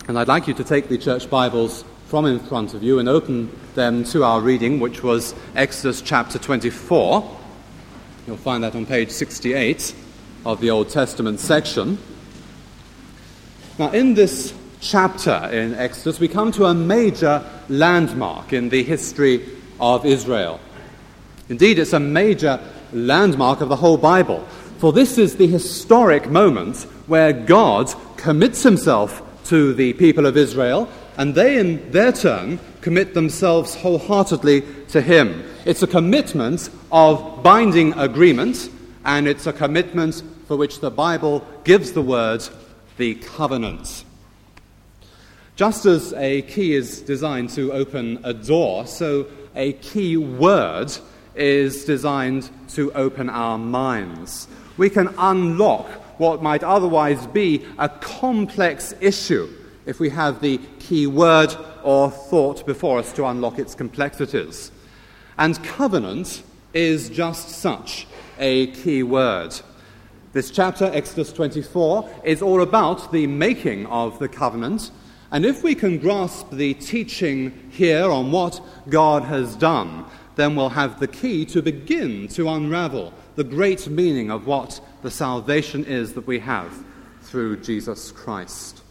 And I'd like you to take the church Bibles from in front of you and open them to our reading, which was Exodus chapter 24. You'll find that on page 68 of the Old Testament section. Now, in this chapter in Exodus, we come to a major landmark in the history of Israel. Indeed, it's a major landmark of the whole Bible, for this is the historic moment where God commits himself to the people of Israel, and they in their turn commit themselves wholeheartedly to him. It's a commitment of binding agreement, and it's a commitment for which the Bible gives the word, the covenant. Just as a key is designed to open a door, so a key word is designed to open our minds. We can unlock what might otherwise be a complex issue if we have the key word or thought before us to unlock its complexities. And covenant is just such a key word. This chapter, Exodus 24, is all about the making of the covenant. And if we can grasp the teaching here on what God has done, then we'll have the key to begin to unravel the great meaning of what the salvation is that we have through Jesus Christ.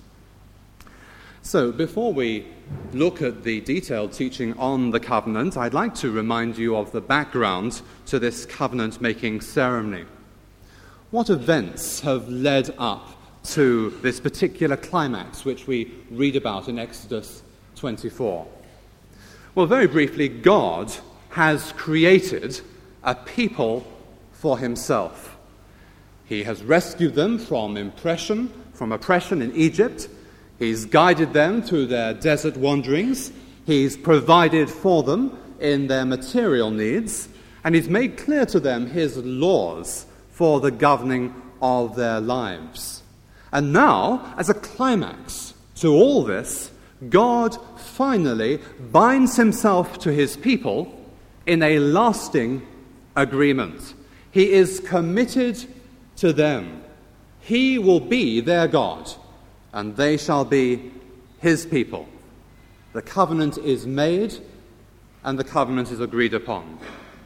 So, before we look at the detailed teaching on the covenant, I'd like to remind you of the background to this covenant-making ceremony. What events have led up to this particular climax which we read about in Exodus 24? Well, very briefly, God has created a people for himself. He has rescued them from oppression in Egypt. He's guided them through their desert wanderings. He's provided for them in their material needs. And he's made clear to them his laws for the governing of their lives. And now, as a climax to all this, God finally binds himself to his people in a lasting agreement. He is committed to them. He will be their God, and they shall be his people. The covenant is made, and the covenant is agreed upon.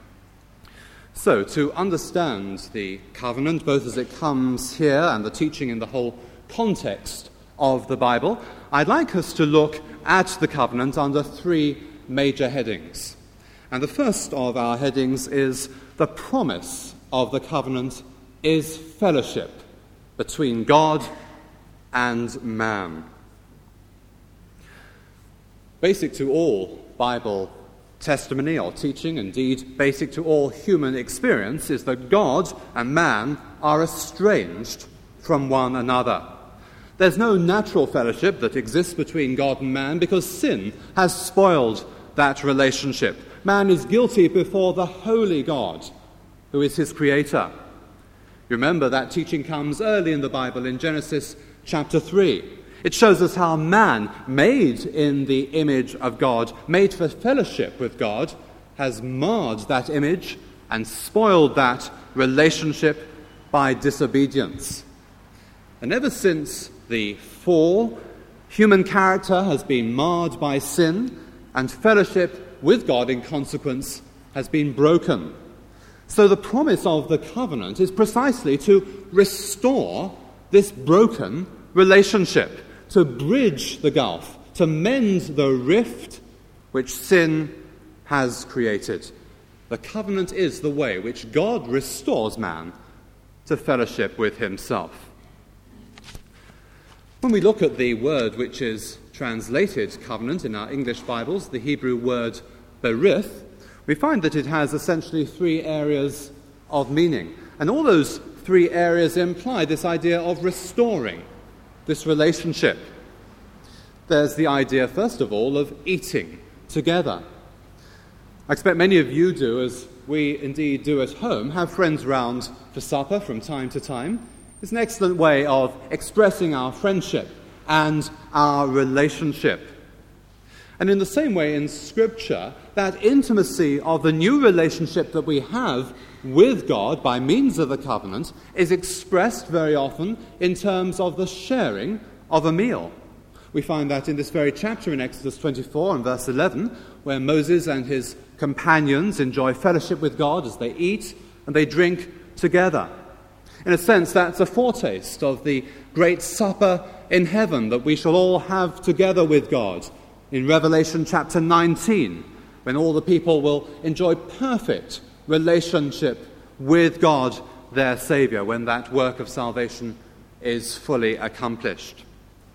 So, to understand the covenant, both as it comes here and the teaching in the whole context of the Bible, I'd like us to look at the covenant under three major headings. And the first of our headings is the promise of the covenant is fellowship between God and man. Basic to all Bible testimony or teaching, indeed basic to all human experience, is that God and man are estranged from one another. There's no natural fellowship that exists between God and man because sin has spoiled that relationship. Man is guilty before the holy God, who is his creator. Remember, that teaching comes early in the Bible in Genesis chapter 3. It shows us how man, made in the image of God, made for fellowship with God, has marred that image and spoiled that relationship by disobedience. And ever since the fall, human character has been marred by sin, and fellowship with God, in consequence, has been broken. So the promise of the covenant is precisely to restore this broken relationship, to bridge the gulf, to mend the rift which sin has created. The covenant is the way which God restores man to fellowship with himself. When we look at the word which is translated covenant in our English Bibles, the Hebrew word berith, we find that it has essentially three areas of meaning. And all those three areas imply this idea of restoring this relationship. There's the idea, first of all, of eating together. I expect many of you do, as we indeed do at home, have friends round for supper from time to time. It's an excellent way of expressing our friendship and our relationship. And in the same way in Scripture, that intimacy of the new relationship that we have with God by means of the covenant is expressed very often in terms of the sharing of a meal. We find that in this very chapter in Exodus 24 and verse 11, where Moses and his companions enjoy fellowship with God as they eat and they drink together. In a sense, that's a foretaste of the great supper in heaven that we shall all have together with God in Revelation chapter 19, when all the people will enjoy perfect relationship with God, their Saviour, when that work of salvation is fully accomplished.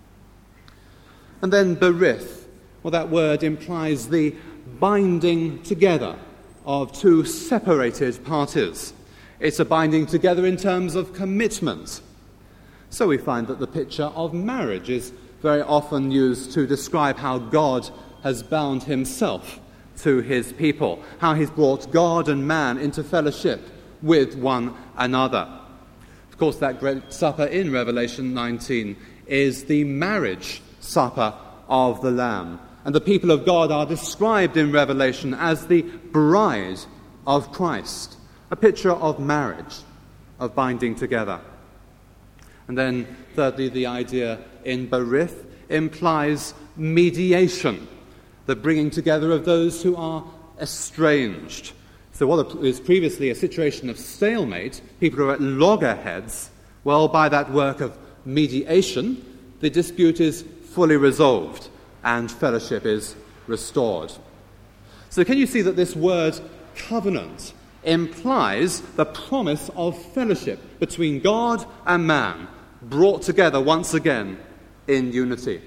And then berith, well, that word implies the binding together of two separated parties. It's a binding together in terms of commitment. So we find that the picture of marriage is very often used to describe how God has bound himself to his people, how he's brought God and man into fellowship with one another. Of course, that great supper in Revelation 19 is the marriage supper of the Lamb. And the people of God are described in Revelation as the bride of Christ, a picture of marriage, of binding together. And then, thirdly, the idea in berith implies mediation, the bringing together of those who are estranged. So what is previously a situation of stalemate, people who are at loggerheads, well, by that work of mediation, the dispute is fully resolved and fellowship is restored. So can you see that this word covenant implies the promise of fellowship between God and man, brought together once again in unity?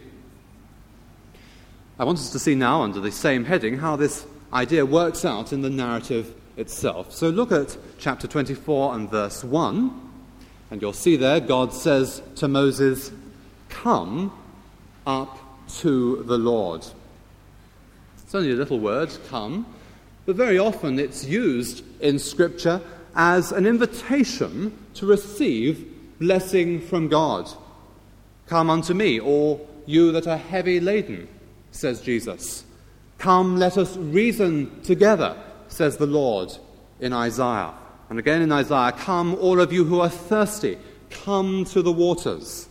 I want us to see now, under the same heading, how this idea works out in the narrative itself. So look at chapter 24 and verse 1, and you'll see there God says to Moses, "Come up to the Lord." It's only a little word, come, but very often it's used in Scripture as an invitation to receive blessing from God. "Come unto me, all you that are heavy laden," says Jesus. "Come, let us reason together," says the Lord in Isaiah. And again in Isaiah, "Come, all of you who are thirsty, come to the waters."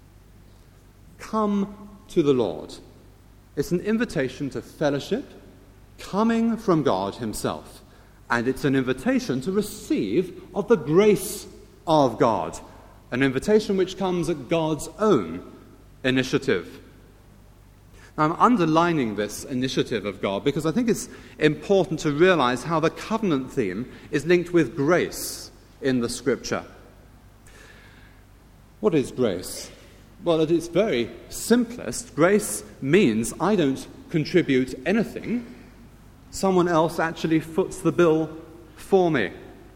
Come to the Lord. It's an invitation to fellowship, coming from God himself. And it's an invitation to receive of the grace of God, an invitation which comes at God's own initiative. Now, I'm underlining this initiative of God because I think it's important to realize how the covenant theme is linked with grace in the Scripture. What is grace? Well, at its very simplest, grace means I don't contribute anything. Someone else actually foots the bill for me.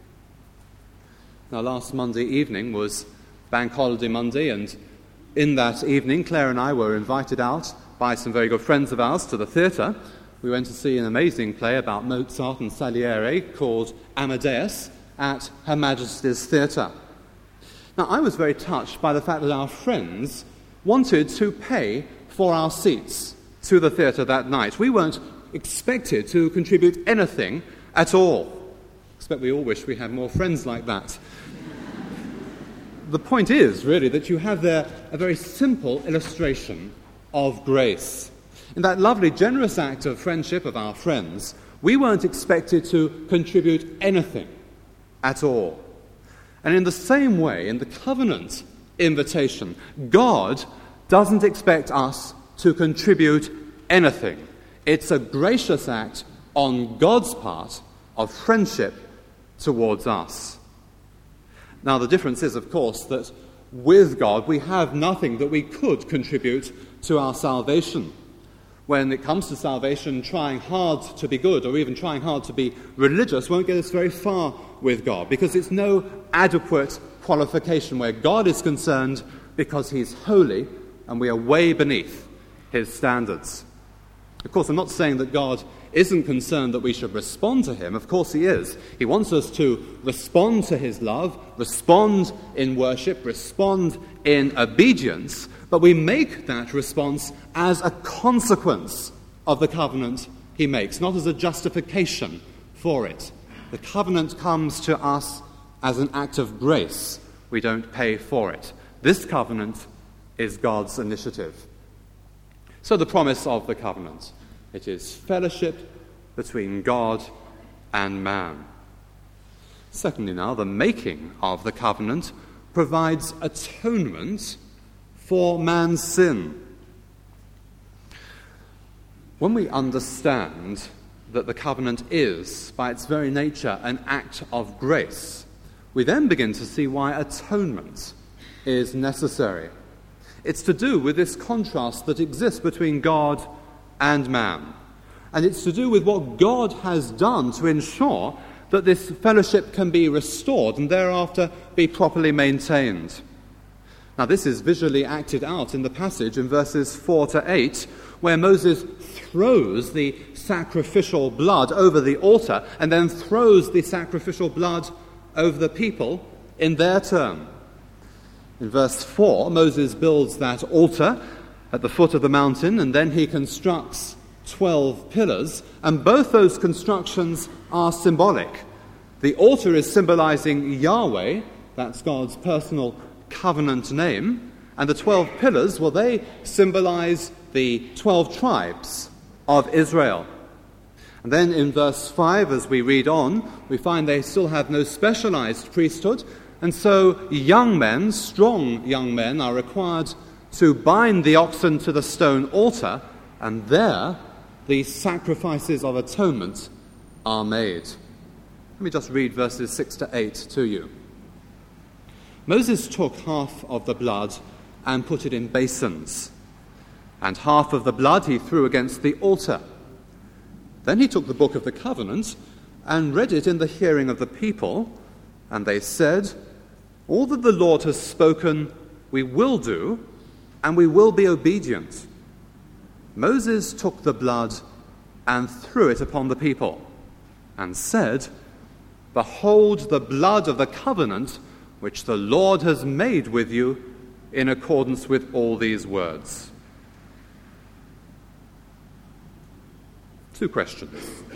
Now, last Monday evening was Bank Holiday Monday, and in that evening, Claire and I were invited out by some very good friends of ours to the theatre. We went to see an amazing play about Mozart and Salieri called Amadeus at Her Majesty's Theatre. Now, I was very touched by the fact that our friends wanted to pay for our seats to the theatre that night. We weren't expected to contribute anything at all. I expect we all wish we had more friends like that. The point is, really, that you have there a very simple illustration of grace. In that lovely, generous act of friendship of our friends, we weren't expected to contribute anything at all. And in the same way, in the covenant invitation, God doesn't expect us to contribute anything. It's a gracious act on God's part of friendship towards us. Now, the difference is, of course, that with God we have nothing that we could contribute to our salvation. When it comes to salvation, trying hard to be good or even trying hard to be religious won't get us very far with God, because it's no adequate qualification where God is concerned, because he's holy and we are way beneath his standards. Of course, I'm not saying that God isn't concerned that we should respond to him. Of course he is. He wants us to respond to his love, respond in worship, respond in obedience, but we make that response as a consequence of the covenant he makes, not as a justification for it. The covenant comes to us as an act of grace. We don't pay for it. This covenant is God's initiative. So the promise of the covenant, it is fellowship between God and man. Secondly now, the making of the covenant provides atonement for man's sin. When we understand that the covenant is, by its very nature, an act of grace, we then begin to see why atonement is necessary. It's to do with this contrast that exists between God and man. And it's to do with what God has done to ensure that this fellowship can be restored and thereafter be properly maintained. Now, this is visually acted out in the passage in verses 4 to 8, where Moses throws the sacrificial blood over the altar and then throws the sacrificial blood over the people in their turn. In verse 4, Moses builds that altar at the foot of the mountain, and then he constructs 12 pillars, and both those constructions are symbolic. The altar is symbolizing Yahweh, that's God's personal covenant name, and the 12 pillars, well, they symbolize the 12 tribes of Israel. And then in verse 5, as we read on, we find they still have no specialized priesthood, and so young men, strong young men, are required to bind the oxen to the stone altar, and there the sacrifices of atonement are made. Let me just read verses 6 to 8 to you. Moses took half of the blood and put it in basins, and half of the blood he threw against the altar. Then he took the book of the covenant and read it in the hearing of the people, and they said, "All that the Lord has spoken we will do, and we will be obedient." Moses took the blood and threw it upon the people, and said, "Behold the blood of the covenant which the Lord has made with you in accordance with all these words." Two questions.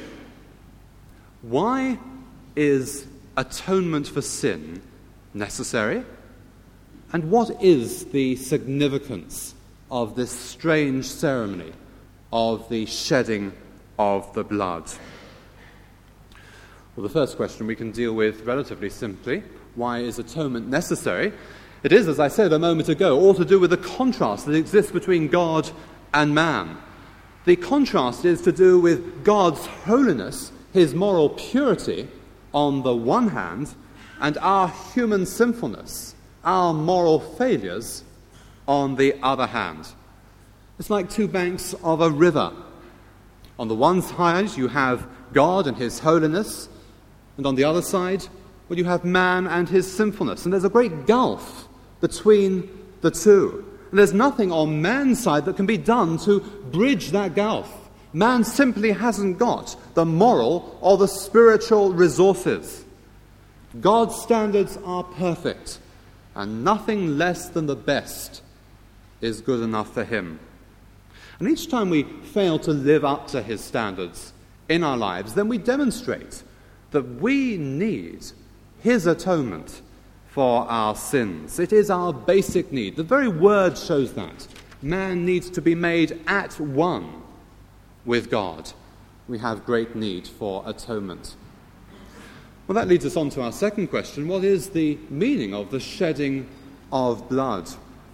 Why is atonement for sin necessary? And what is the significance of this strange ceremony of the shedding of the blood? Well, the first question we can deal with relatively simply. Why is atonement necessary? It is, as I said a moment ago, all to do with the contrast that exists between God and man. The contrast is to do with God's holiness, his moral purity, on the one hand, and our human sinfulness, our moral failures, on the other hand. It's like two banks of a river. On the one side, you have God and his holiness, and on the other side, well, you have man and his sinfulness. And there's a great gulf between the two. And there's nothing on man's side that can be done to bridge that gulf. Man simply hasn't got the moral or the spiritual resources. God's standards are perfect, and nothing less than the best is good enough for him. And each time we fail to live up to his standards in our lives, then we demonstrate that we need his atonement for our sins. It is our basic need. The very word shows that. Man needs to be made at one with God. We have great need for atonement. Well, that leads us on to our second question. What is the meaning of the shedding of blood?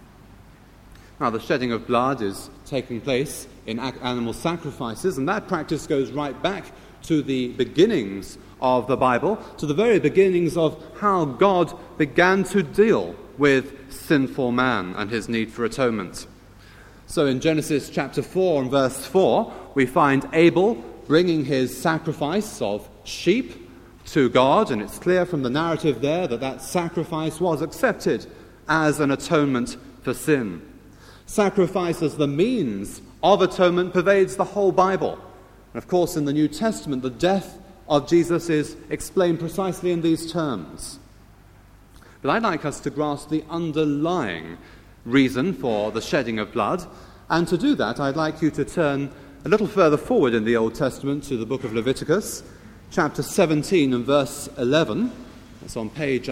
Now, the shedding of blood is taking place in animal sacrifices, and that practice goes right back to the beginnings of the Bible, to the very beginnings of how God began to deal with sinful man and his need for atonement. So in Genesis chapter 4 and verse 4, we find Abel bringing his sacrifice of sheep to God, and it's clear from the narrative there that that sacrifice was accepted as an atonement for sin. Sacrifice as the means of atonement pervades the whole Bible. And of course, in the New Testament, the death of Jesus is explained precisely in these terms. But I'd like us to grasp the underlying reason for the shedding of blood, and to do that, I'd like you to turn a little further forward in the Old Testament to the book of Leviticus, chapter 17 and verse 11. That's on page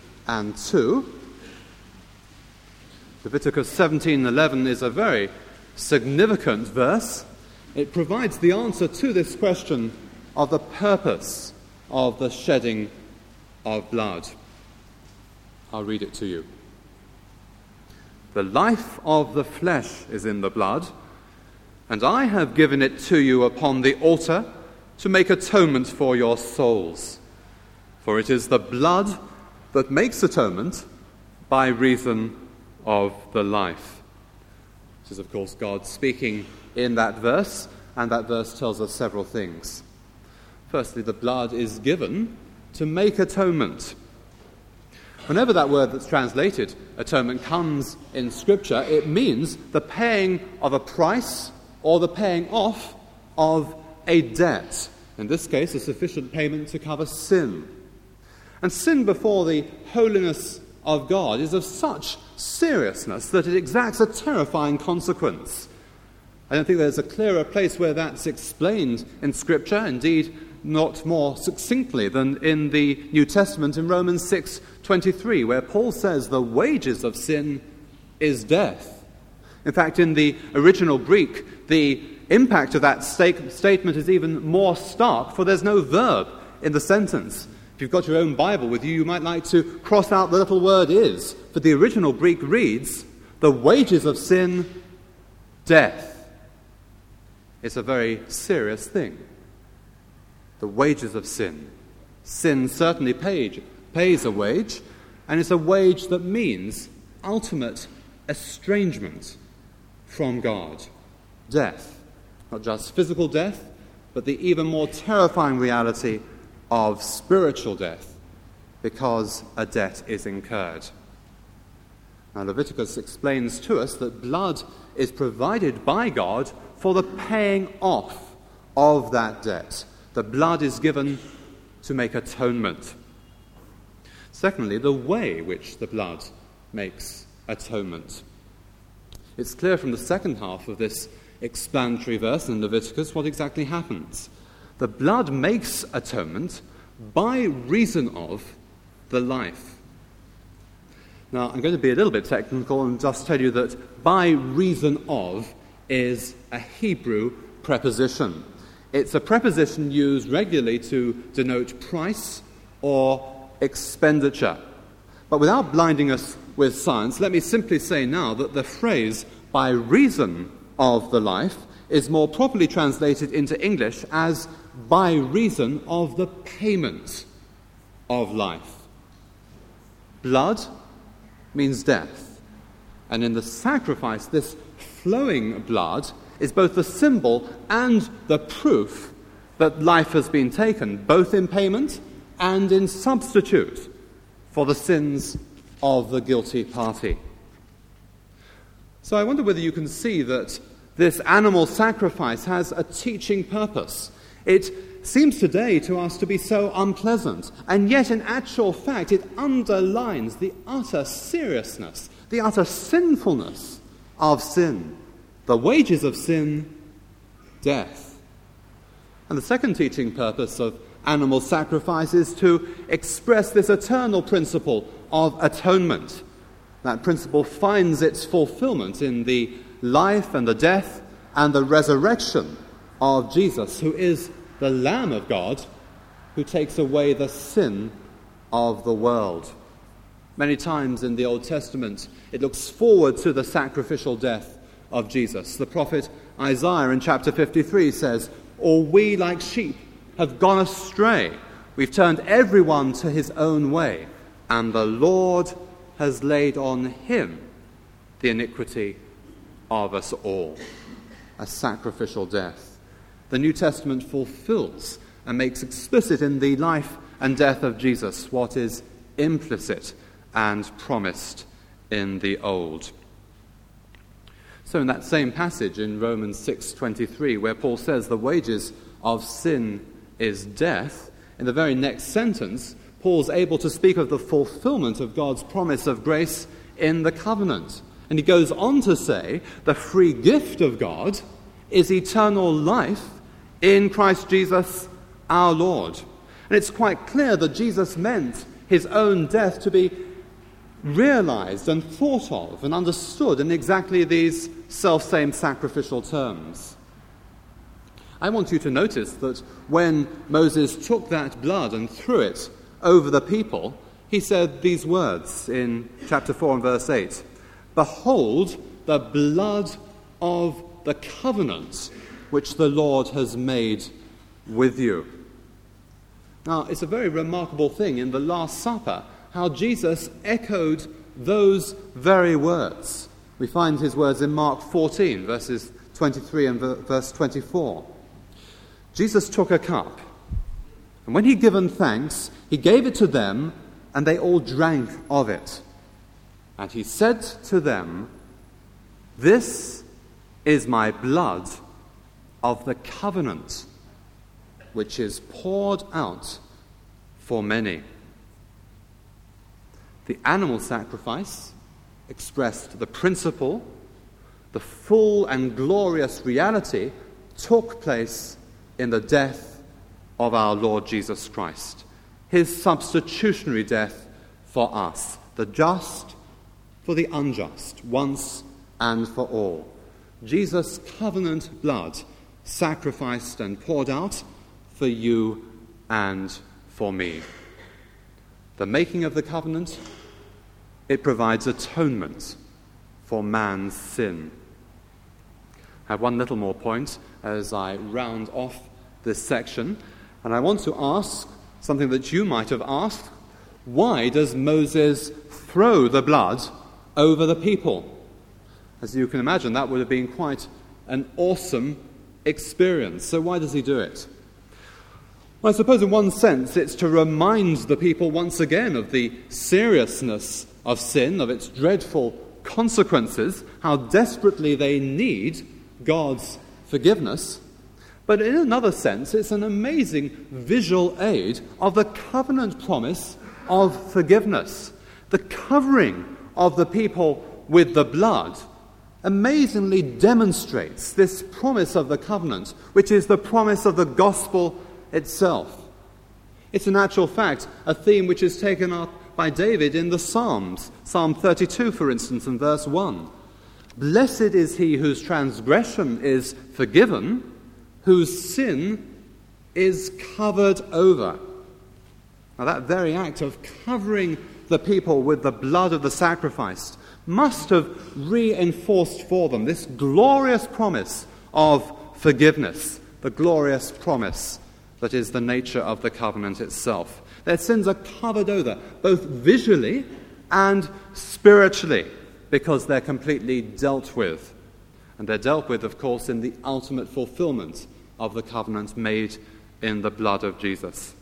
102. Leviticus 17:11 is a very significant verse. It provides the answer to this question of the purpose of the shedding of blood. I'll read it to you. The life of the flesh is in the blood, and I have given it to you upon the altar to make atonement for your souls. For it is the blood that makes atonement by reason of the life. This is, of course, God speaking in that verse, and that verse tells us several things. Firstly, the blood is given to make atonement. Whenever that word that's translated atonement comes in Scripture, it means the paying of a price or the paying off of a debt. In this case, a sufficient payment to cover sin. And sin before the holiness of God is of such seriousness that it exacts a terrifying consequence. I don't think there's a clearer place where that's explained in Scripture, indeed not more succinctly than in the New Testament in Romans 6:23, where Paul says the wages of sin is death. In fact, in the original Greek, the impact of that statement is even more stark, for there's no verb in the sentence. If you've got your own Bible with you, you might like to cross out the little word is, for the original Greek reads, the wages of sin, death. It's a very serious thing. The wages of sin. Sin certainly pays a wage, and it's a wage that means ultimate estrangement from God. Death. Not just physical death, but the even more terrifying reality of spiritual death, because a debt is incurred. Now, Leviticus explains to us that blood is provided by God for the paying off of that debt. The blood is given to make atonement. Secondly, the way which the blood makes atonement. It's clear from the second half of this explanatory verse in Leviticus what exactly happens. The blood makes atonement by reason of the life. Now, I'm going to be a little bit technical and just tell you that by reason of is a Hebrew preposition. It's a preposition used regularly to denote price or expenditure. But without blinding us with science, let me simply say now that the phrase by reason of the life is more properly translated into English as by reason of the payment of life. Blood means death. And in the sacrifice, this flowing blood is both the symbol and the proof that life has been taken, both in payment and in substitute for the sins of the guilty party. So I wonder whether you can see that this animal sacrifice has a teaching purpose. It seems today to us to be so unpleasant, and yet in actual fact it underlines the utter seriousness, the utter sinfulness of sin. The wages of sin, death. And the second teaching purpose of animal sacrifice is to express this eternal principle of atonement. That principle finds its fulfillment in the life and the death and the resurrection of Jesus, who is the Lamb of God who takes away the sin of the world. Many times in the Old Testament, it looks forward to the sacrificial death of Jesus. The prophet Isaiah in chapter 53 says, "All we like sheep have gone astray. We've turned everyone to his own way, and the Lord has laid on him the iniquity of us all." A sacrificial death. The New Testament fulfills and makes explicit in the life and death of Jesus what is implicit and promised in the Old. So in that same passage in Romans 6:23, where Paul says the wages of sin is death, in the very next sentence, Paul's able to speak of the fulfillment of God's promise of grace in the covenant. And he goes on to say the free gift of God is eternal life in Christ Jesus our Lord. And it's quite clear that Jesus meant his own death to be realized and thought of and understood in exactly these self-same sacrificial terms. I want you to notice that when Moses took that blood and threw it over the people, he said these words in chapter 4 and verse 8, "Behold the blood of the covenant which the Lord has made with you." Now, it's a very remarkable thing in the Last Supper how Jesus echoed those very words. We find his words in Mark 14, verses 23 and verse 24. Jesus took a cup, and when he'd given thanks, he gave it to them, and they all drank of it. And he said to them, "This is my blood of the covenant, which is poured out for many." The animal sacrifice expressed the principle. The full and glorious reality took place in the death of our Lord Jesus Christ, his substitutionary death for us, the just for the unjust, once and for all. Jesus' covenant blood sacrificed and poured out for you and for me. The making of the covenant, it provides atonement for man's sin. I have one little more point as I round off this section, and I want to ask something that you might have asked. Why does Moses throw the blood over the people? As you can imagine, that would have been quite an awesome experience. So why does he do it? Well, I suppose in one sense it's to remind the people once again of the seriousness of sin, of its dreadful consequences, how desperately they need God's forgiveness. But in another sense, it's an amazing visual aid of the covenant promise of forgiveness. The covering of the people with the blood amazingly demonstrates this promise of the covenant, which is the promise of the gospel itself. It's in actual fact a theme which is taken up by David in the Psalms. Psalm 32, for instance, in verse 1. "Blessed is he whose transgression is forgiven, whose sin is covered over." Now that very act of covering the people with the blood of the sacrifice must have reinforced for them this glorious promise of forgiveness, the glorious promise that is the nature of the covenant itself. Their sins are covered over, both visually and spiritually, because they're completely dealt with. And they're dealt with, of course, in the ultimate fulfillment of the covenant made in the blood of Jesus.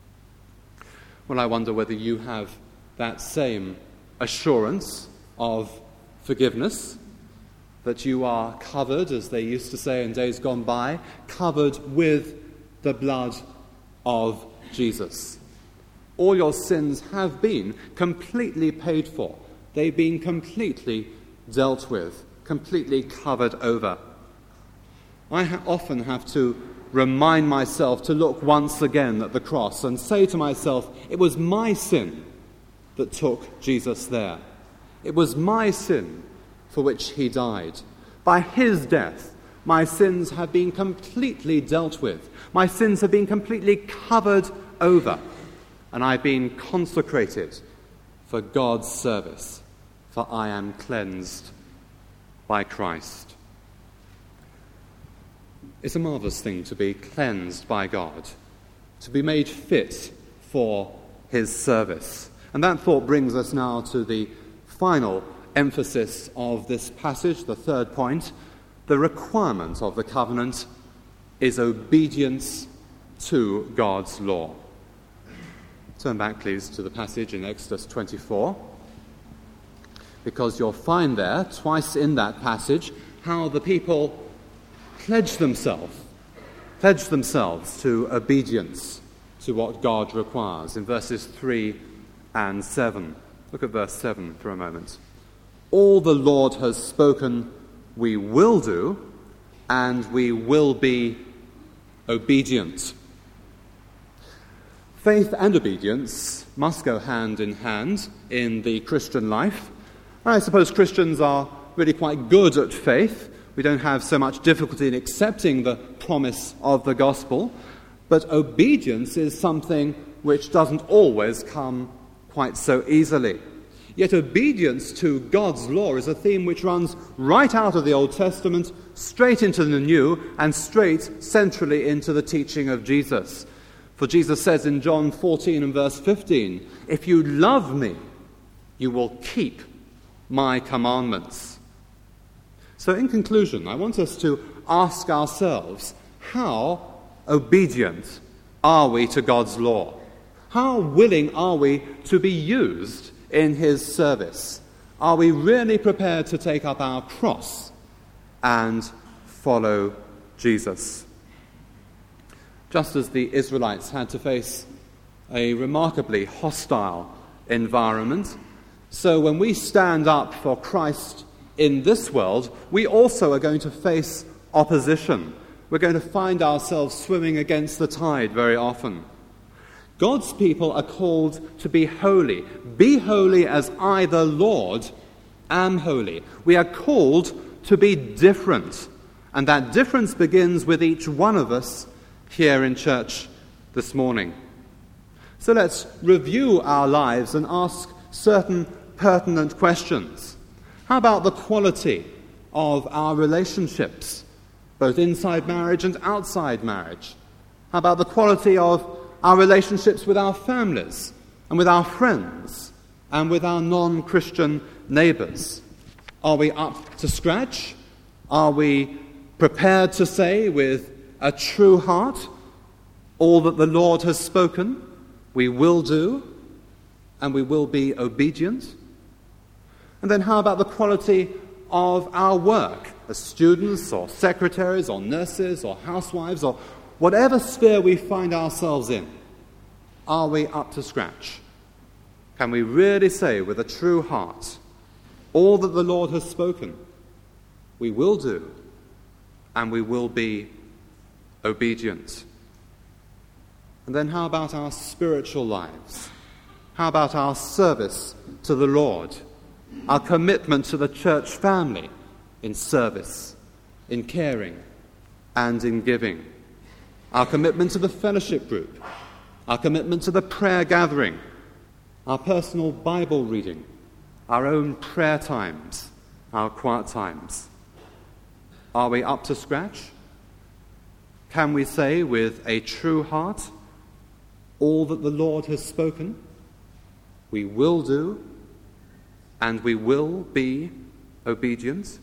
Well, I wonder whether you have that same assurance of forgiveness, that you are covered, as they used to say in days gone by, covered with the blood of Jesus. All your sins have been completely paid for. They've been completely dealt with, completely covered over. I often have to remind myself to look once again at the cross and say to myself, it was my sin that took Jesus there. It was my sin for which he died. By his death, my sins have been completely dealt with. My sins have been completely covered over, and I've been consecrated for God's service, for I am cleansed by Christ. It's a marvelous thing to be cleansed by God, to be made fit for his service. And that thought brings us now to the final emphasis of this passage, the third point. The requirement of the covenant is obedience to God's law. Turn back, please, to the passage in Exodus 24, because you'll find there, twice in that passage, how the people pledge themselves to obedience to what God requires in verses 3 and 7. Look at verse 7 for a moment. All the Lord has spoken, we will do, and we will be obedient. Faith and obedience must go hand in hand in the Christian life. I suppose Christians are really quite good at faith. We don't have so much difficulty in accepting the promise of the gospel, but obedience is something which doesn't always come quite so easily. Yet obedience to God's law is a theme which runs right out of the Old Testament, straight into the New, and straight centrally into the teaching of Jesus. For Jesus says in John 14 and verse 15, "If you love me, you will keep my commandments." So in conclusion, I want us to ask ourselves, how obedient are we to God's law? How willing are we to be used in his service? Are we really prepared to take up our cross and follow Jesus? Just as the Israelites had to face a remarkably hostile environment, so when we stand up for Christ in this world, we also are going to face opposition. We're going to find ourselves swimming against the tide very often. God's people are called to be holy. Be holy as I, the Lord, am holy. We are called to be different, and that difference begins with each one of us here in church this morning. So let's review our lives and ask certain pertinent questions. How about the quality of our relationships, both inside marriage and outside marriage? How about the quality of our relationships with our families and with our friends and with our non-Christian neighbours? Are we up to scratch? Are we prepared to say with a true heart, all that the Lord has spoken, we will do, and we will be obedient? And then how about the quality of our work as students or secretaries or nurses or housewives or whatever sphere we find ourselves in? Are we up to scratch? Can we really say with a true heart, all that the Lord has spoken, we will do, and we will be obedient? And then how about our spiritual lives? How about our service to the Lord? Our commitment to the church family in service, in caring, and in giving? Our commitment to the fellowship group? Our commitment to the prayer gathering? Our personal Bible reading? Our own prayer times? Our quiet times? Are we up to scratch? Can we say with a true heart, all that the Lord has spoken, we will do, and we will be obedient?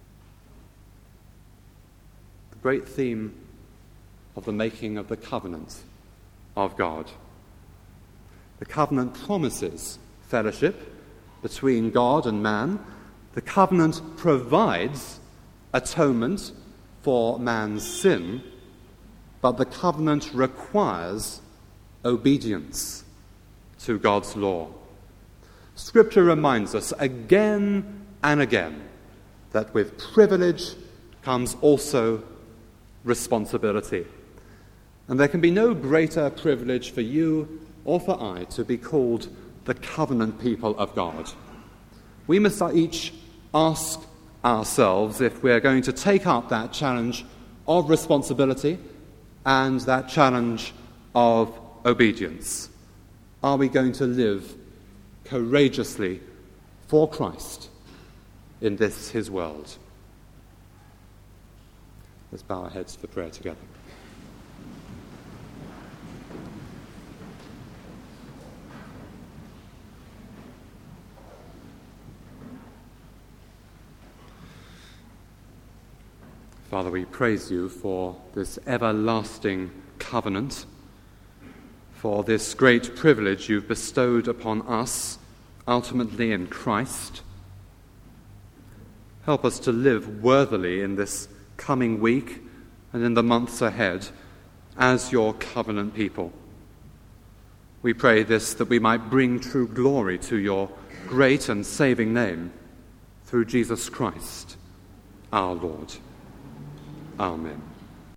The great theme of the making of the covenant of God. The covenant promises fellowship between God and man. The covenant provides atonement for man's sin, but the covenant requires obedience to God's law. Scripture reminds us again and again that with privilege comes also responsibility. And there can be no greater privilege for you or for I to be called the covenant people of God. We must each ask ourselves if we're going to take up that challenge of responsibility and that challenge of obedience. Are we going to live courageously for Christ in this his world? Let's bow our heads for prayer together. Father, we praise you for this everlasting covenant, for this great privilege you've bestowed upon us, ultimately in Christ. Help us to live worthily in this coming week and in the months ahead as your covenant people. We pray this that we might bring true glory to your great and saving name through Jesus Christ, our Lord. Amen.